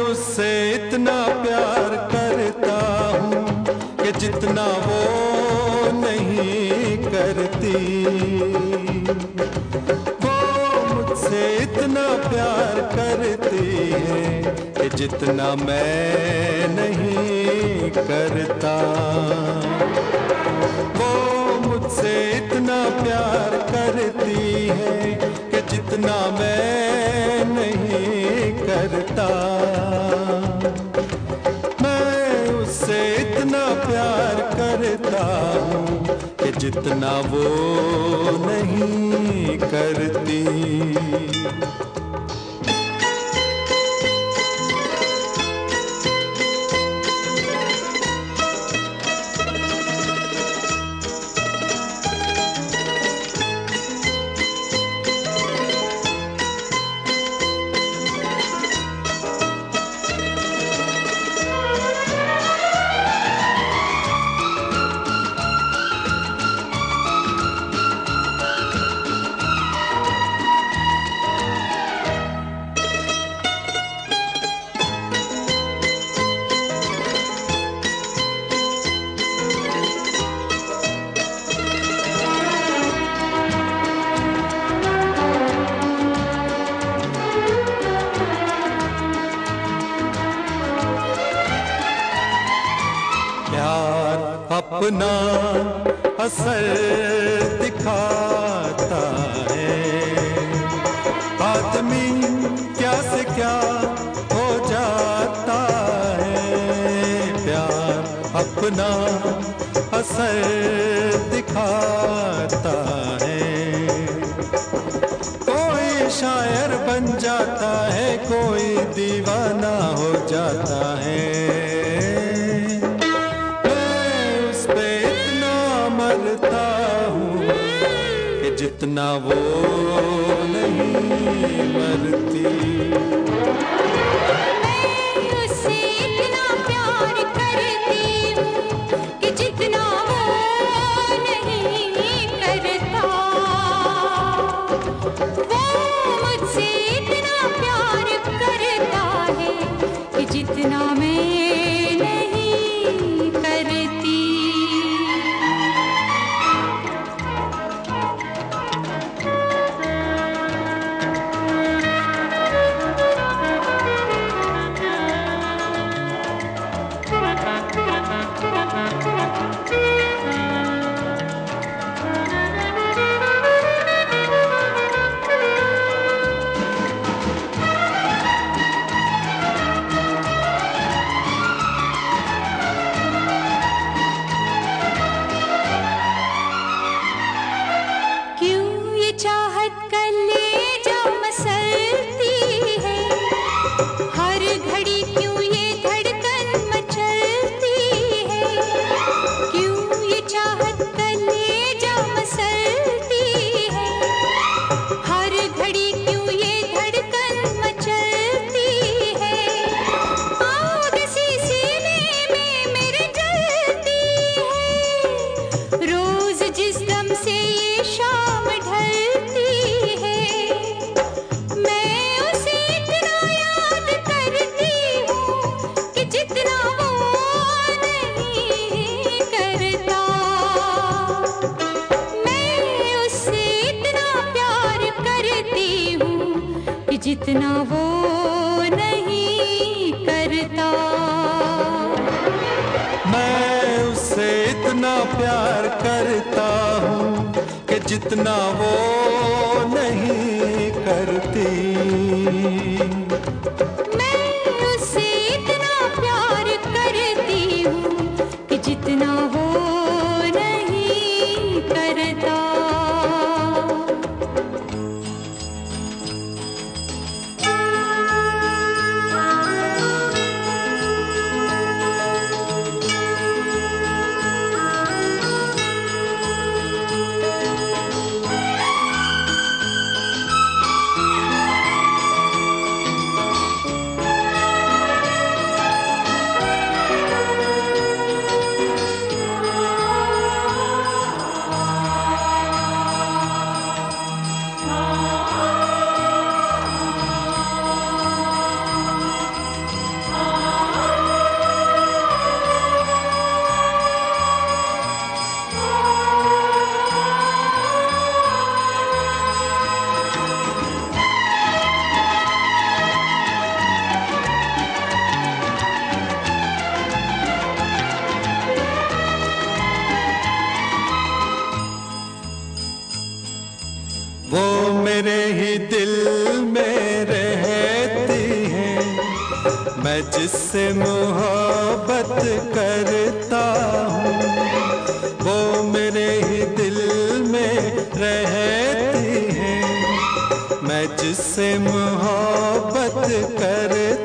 उससे इतना प्यार करता हूँ कि जितना वो नहीं करती। वो मुझसे इतना प्यार करती है कि जितना मैं नहीं करता। वो मुझसे इतना प्यार करती है कि जितना मैं नहीं करता। मैं उससे इतना प्यार करता हूँ कि जितना वो नहीं करती। अपना असर दिखाता है। आदमी क्या से क्या हो जाता है। प्यार अपना असर दिखाता है। कोई शायर बन जाता है, कोई दीवाना हो जाता है। जितना वो नहीं मरती। मैं उससे इतना प्यार करती हूँ कि जितना वो नहीं करता। वो मुझसे इतना प्यार करता है कि जितना मैं नहीं करती। जितना वो नहीं करता। मैं उससे इतना प्यार करता हूँ कि जितना वो नहीं करती। मैं उससे इतना प्यार करती हूँ कि जितना वो नहीं करता। मेरे ही दिल में रहती हैं। मैं जिससे मोहब्बत करता हूँ वो मेरे ही दिल में रहती हैं। मैं जिससे मोहब्बत करता